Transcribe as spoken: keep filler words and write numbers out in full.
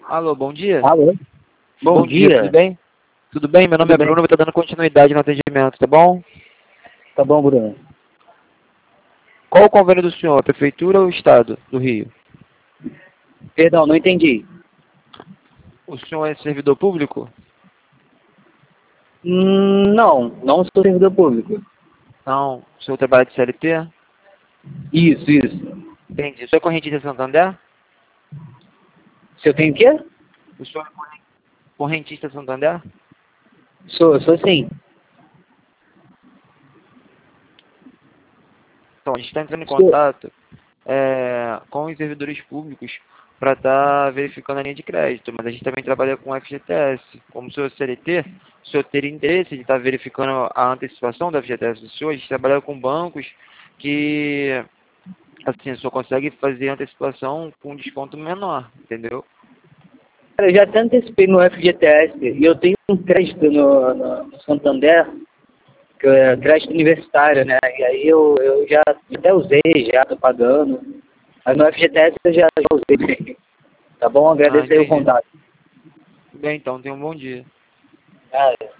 Alô, bom dia. Alô? Bom, Bom dia, dia. tudo bem? Tudo bem? Meu nome Tudo é bem. Bruno, vou estar dando continuidade no atendimento, tá bom? Tá bom, Bruno. Qual o convênio do senhor, a Prefeitura ou o Estado do Rio? Perdão, não entendi. O senhor é servidor público? Hum, não, não sou servidor público. Não. O senhor trabalha de C L T? Isso, isso. Entendi. O senhor é correntista Santander? Se eu tenho o quê? O senhor é corren- correntista Santander? Sou, sou sim. Então, a gente está entrando em Sou. contato é, com os servidores públicos para estar verificando a linha de crédito, mas a gente também trabalha com o F G T S. Como o senhor é C L T, o senhor teria interesse de estar verificando a antecipação do F G T S do senhor? A gente trabalha com bancos que, assim, o senhor consegue fazer antecipação com desconto menor, entendeu? Cara, eu já até antecipei no F G T S e eu tenho um crédito no, no, no Santander, que é crédito universitário, né? E aí eu, eu já até usei, já tô pagando. Mas no F G T S eu já, já usei. Tá bom? Ah, Agradeço aí o entendi. contato. Bem, então, tenha um bom dia. Ah,